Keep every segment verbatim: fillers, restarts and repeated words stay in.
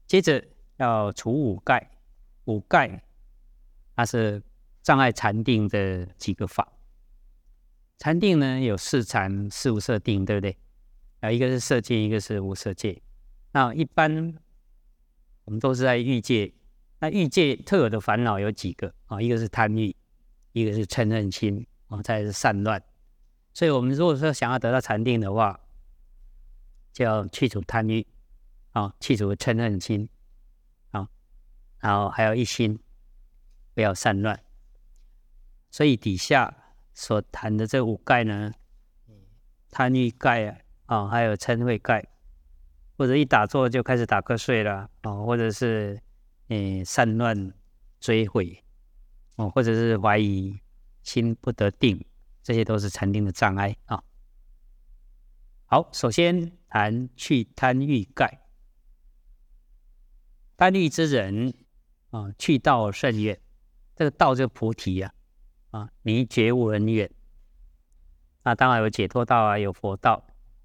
接着要除五盖，五盖它是障碍禅定的几个法。禅定呢有四禅四无色定，对不对？啊，一个是色界，一个是无色界。那一般我们都是在欲界，那欲界特有的烦恼有几个啊？一个是贪欲，一个是嗔恨心啊，再来是散乱。所以我们如果说想要得到禅定的话，就要去除贪欲啊，去除嗔恨心啊，然后还有一心，不要散乱。所以底下所谈的这五盖呢，贪欲盖啊，还有嗔恚盖，或者一打坐就开始打瞌睡了啊，或者是诶散乱追悔哦，或者是怀疑心不得定，这些都是禅定的障碍啊。好，首先谈去贪欲盖。贪欲之人啊，去道甚远。这个道就是菩提啊，啊，离觉悟很远。那当然有解脱道啊，有佛道。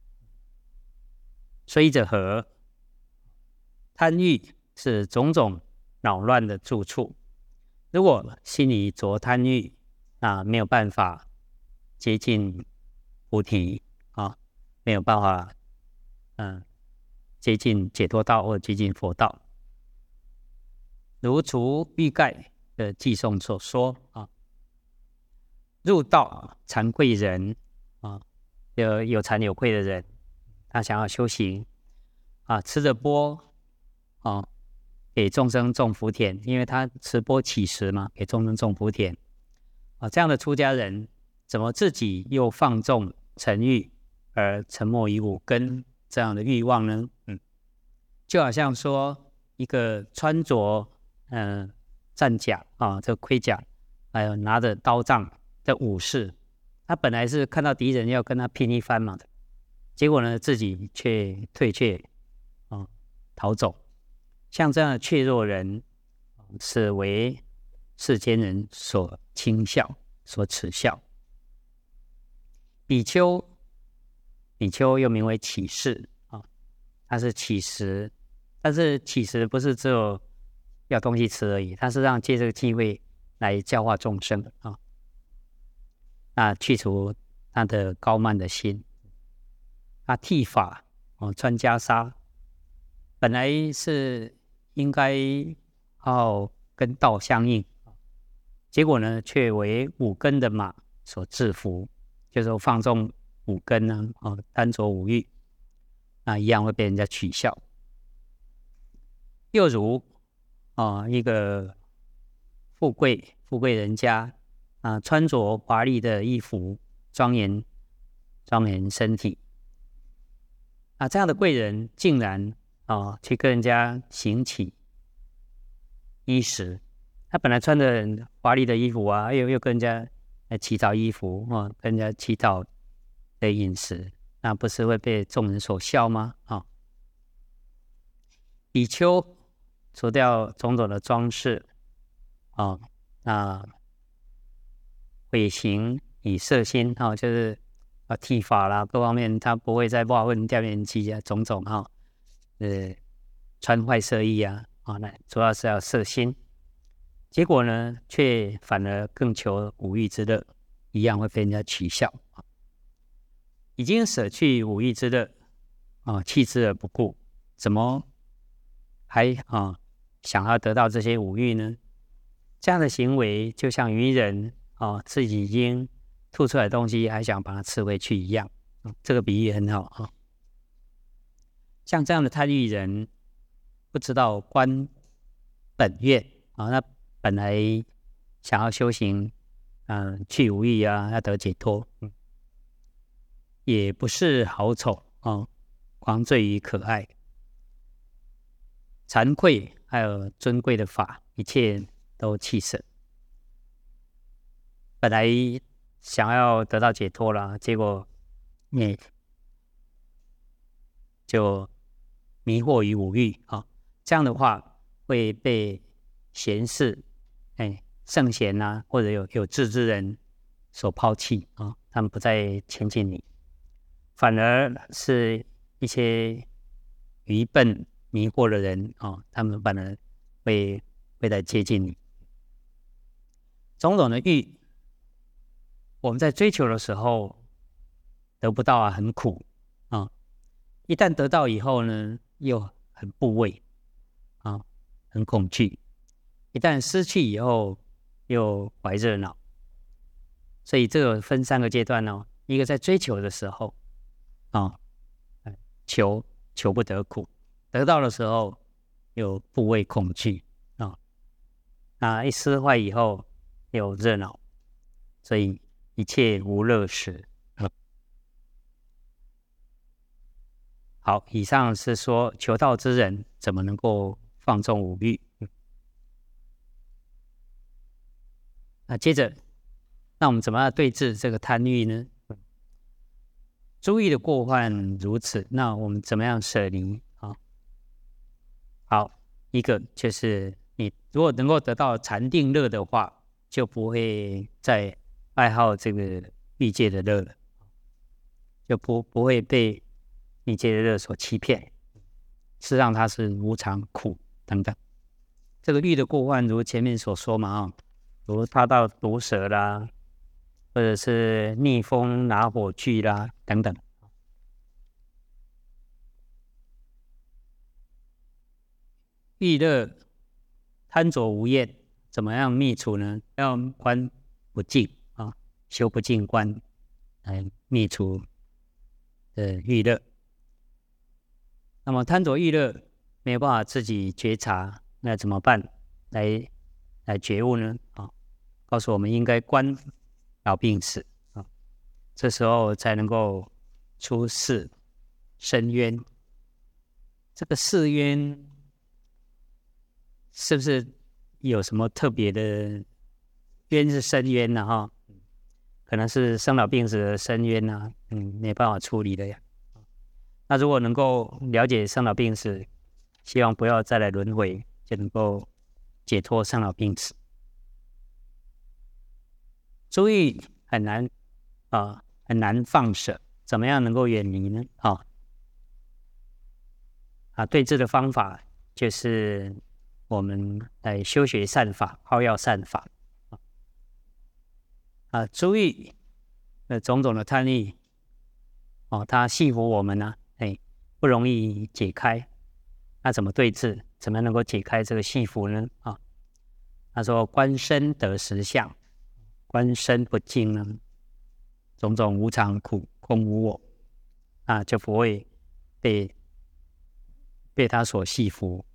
虽者何？贪欲是种种扰乱的住处。如果心里着贪欲，那没有办法接近菩提啊，没有办法，嗯，接近解脱道或接近佛道。如除欲盖的偈颂所说啊，入道惭愧人啊，有有惭有愧的人，他想要修行啊，吃着钵啊，给众生种福田，因为他持钵乞食嘛，给众生种福田啊。这样的出家人，怎么自己又放纵尘欲而沉没于五根这样的欲望呢？嗯，就好像说一个穿着嗯、呃、战甲啊，这个盔甲，还有拿着刀杖的武士，他本来是看到敌人要跟他拼一番嘛的，结果呢自己却退却啊，逃走。像这样的怯弱人，是为世间人所轻笑、所耻笑。比丘，比丘又名为乞士啊，他是乞食，但是乞食不是只有要东西吃而已，他是让借这个机会来教化众生啊，那去除他的高慢的心。他剃发哦，穿袈裟，本来是应该要跟道相应，结果呢，却为五根的马所制服，就是说放纵五根呢，啊，贪着五欲，那一样会被人家取笑。又如啊，一个富贵富贵人家啊，穿着华丽的衣服，庄严庄严身体，啊，这样的贵人竟然啊去跟人家行乞衣食。他本来穿着华丽的衣服啊，又又跟人家乞讨衣服啊，跟人家乞讨的饮食，那不是会被众人所笑吗？啊，比丘除掉种种的装饰啊，那会行以色心啊，就是啊剃发啦，各方面他不会再挖问掉面积啊，种种啊，呃，穿坏色衣啊，啊，那主要是要色心。结果呢，却反而更求五欲之乐，一样会被人家取笑。已经舍去五欲之乐啊，弃之而不顾，怎么还啊想要得到这些五欲呢？这样的行为就像愚人啊，自己已经吐出来的东西，还想把它吃回去一样。啊、这个比喻很好啊。像这样的贪欲人，不知道观本愿啊，那本来想要修行，嗯、呃，去无欲啊，要得解脱，嗯，也不是好丑啊，狂醉于可爱、惭愧，还有尊贵的法，一切都弃舍。本来想要得到解脱了，结果你就迷惑于五欲啊，这样的话会被贤士。哎，圣贤啊，或者有有志之人所抛弃啊，他们不再亲近你，反而是一些愚笨迷惑的人哦，他们反而会会来接近你。种种的欲，我们在追求的时候得不到啊，很苦啊、哦；一旦得到以后呢，又很怖畏啊、哦，很恐惧；一旦失去以后，又怀热恼。所以这个分三个阶段哦，一个在追求的时候啊、哦，求求不得苦；得到的时候又怖畏恐惧啊、哦，那一失坏以后又热恼，所以一切无乐时。嗯、好，以上是说求道之人怎么能够放纵五欲。嗯、那接着，那我们怎么样对治这个贪欲呢？诸欲的过患如此，那我们怎么样舍离啊？好，一个就是你如果能够得到禅定乐的话，就不会再爱好这个欲界的乐了，就不不会被欲界的乐所欺骗。事实上它是无常、苦等等。这个欲的过患，如前面所说嘛啊，如他到毒蛇啦，或者是逆风拿火炬啦等等。欲乐贪着无厌，怎么样灭除呢？要观不净啊，修不净观来灭除的欲乐。那么贪着欲乐没有办法自己觉察，那怎么办？来来觉悟呢？啊，告诉我们应该观老病死啊，这时候才能够出世深渊。这个世渊是不是有什么特别的渊？是深渊呢、啊？哈，可能是生老病死的深渊啊，嗯，没办法处理的呀。那如果能够了解生老病死，希望不要再来轮回，就能够解脱生老病死。诸欲很难啊、呃，很难放舍，怎么样能够远离呢？啊、哦、啊，对治的方法就是我们来修学善法，好药善法啊。诸欲的种种的贪欲哦，它系服我们呢、啊，哎，不容易解开。那怎么对治？怎么能够解开这个系服呢？啊，他说观身得实相，观身不净呢，种种无常苦空无我，啊，就不会被被他所系服。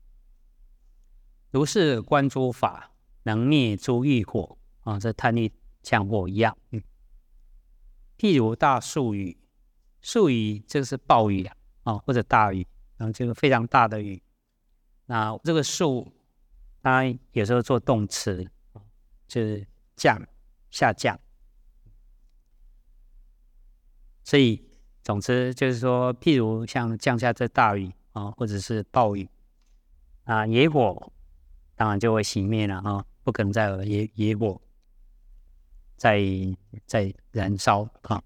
如是观诸法，能灭诸欲火啊，这贪欲像火一样。嗯，譬如大树雨，树雨这是暴雨啊，啊或者大雨，然后这个非常大的雨。那这个树，它有时候做动词，就是降下降。所以总之就是说，譬如像降下这大雨啊，或者是暴雨啊，野火当然就会熄灭了啊，不可能再有野野火在在燃烧啊。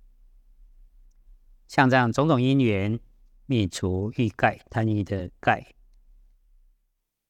像这样种种因缘灭除欲盖贪欲的盖